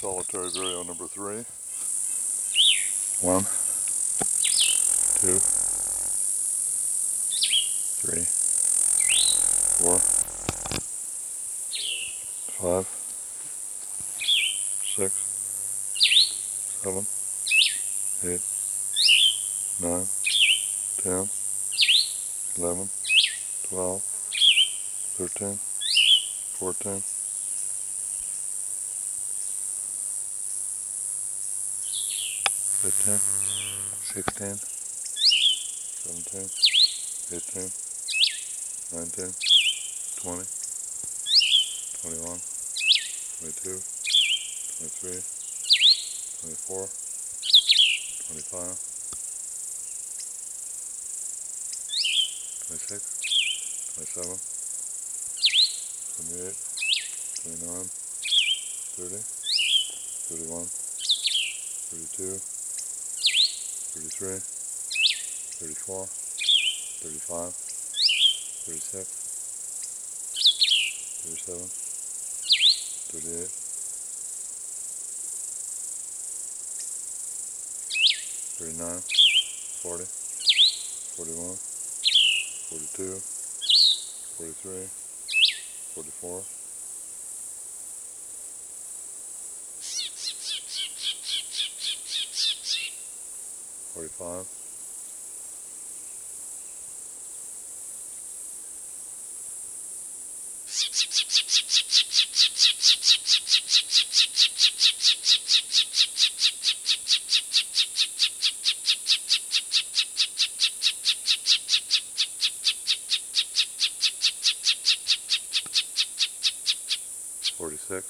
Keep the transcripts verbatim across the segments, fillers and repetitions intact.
Solitary Vireo number three. One, two, three, four, five, six, seven, eight, nine, ten, eleven, twelve, thirteen, fourteen, fifteen, sixteen, seventeen, eighteen, nineteen, twenty, twenty-one, twenty-two, twenty-three, twenty-four, twenty-five, twenty-six, twenty-seven, twenty-eight, twenty-nine, thirty, thirty-one, thirty-two, thirty-three, thirty-four, thirty-five, thirty-six, thirty-seven, thirty-eight, thirty-nine, forty, forty-one, forty-two, forty-three, forty-four, forty-five, forty-six,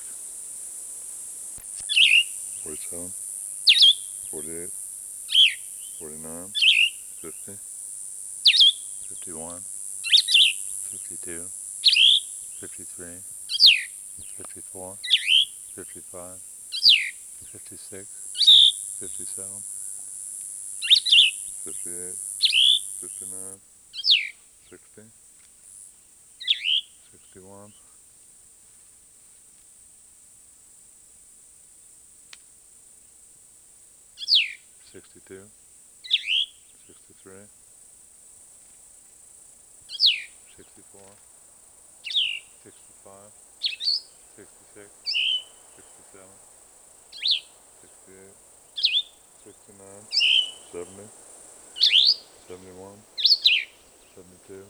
forty-seven, forty-eight, forty-nine, fifty, fifty-one, fifty-two, fifty-three, fifty-four, fifty-five, fifty-six, fifty-seven, fifty-eight, fifty-nine, sixty, sixty-one, sixty-two, sixty-three, sixty-four, sixty-five, sixty-six, sixty-seven, sixty-eight, sixty-nine, seventy, seventy-one, seventy-two,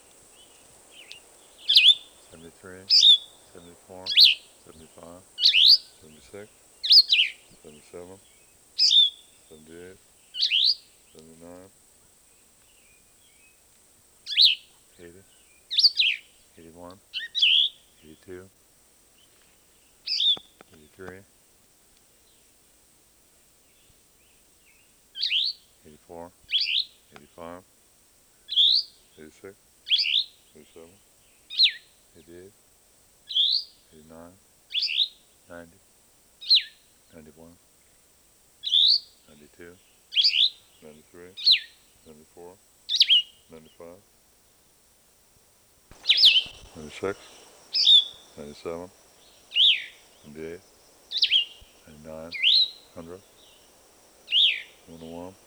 seventy-three, seventy-four, seventy-five, seventy-six, seventy-seven, seventy-eight, seventy-nine, eighty, eighty-one, eighty-two, eighty-three, eighty-four, eighty-five, eighty-six, eighty-seven, eighty-eight, eighty-nine, ninety, ninety-one, ninety-two, ninety-three, ninety-four, ninety-five, ninety-six, ninety-seven, ninety-eight, ninety-nine, one hundred, one oh one,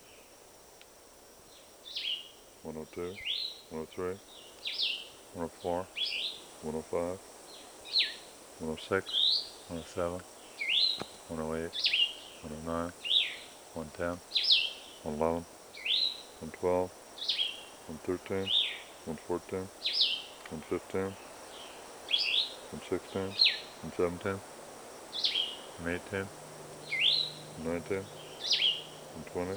one oh two, one oh three, one oh four, one oh five, one oh six, one oh seven, one oh eight, one oh nine, one ten, one eleven, one twelve, one thirteen, one fourteen, one fifteen, one sixteen, one seventeen, one eighteen, one nineteen, one twenty,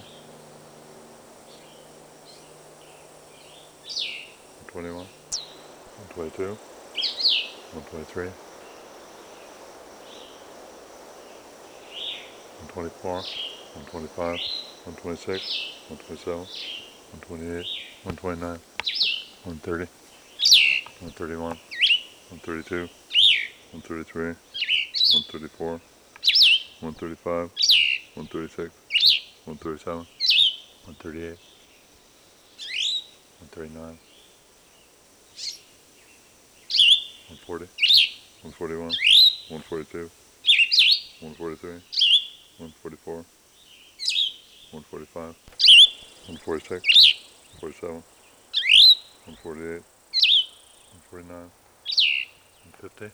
one twenty-one, one twenty-two, one twenty-three, one twenty-four, one twenty-five, one twenty-six, one twenty-seven, one twenty-eight, one twenty-nine, one thirty, one thirty-one, one thirty-two, one thirty-three, one thirty-four, one thirty-five, one thirty-six, one thirty-seven, one thirty-eight, one thirty-nine, one forty, one forty-one, one forty-two, one forty-three, one forty-four, one forty-five, one forty-six, one forty-seven, one forty-eight, one forty-nine, one fifty,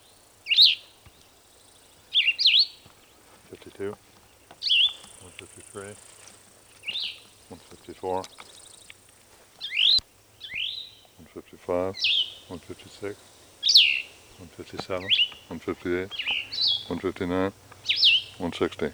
fifty-two, one fifty-three, one fifty-four, one fifty-five, one fifty-six, one fifty-seven, one fifty-eight, one fifty-nine, one sixty,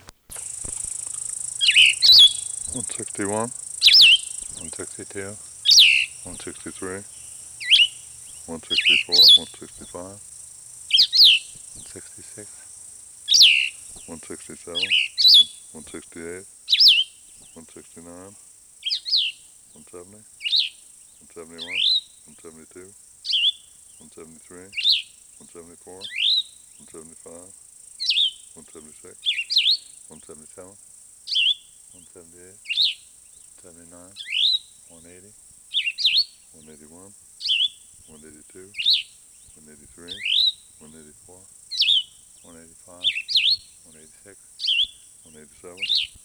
one sixty-one, one sixty-two, one sixty-three, one sixty-four, one sixty-five, one sixty-six, one sixty-seven, one sixty-eight, one sixty-nine, one seventy, one seventy-one, one seventy-two, one seventy-three, one seventy-four, one seventy-five, one seventy-six, one seventy-seven, one seventy-eight, seventy-nine, one eighty, one eighty-one, one eighty-two, one eighty-three, one eighty-four, one eighty-five, one eighty-six, one eighty-seven,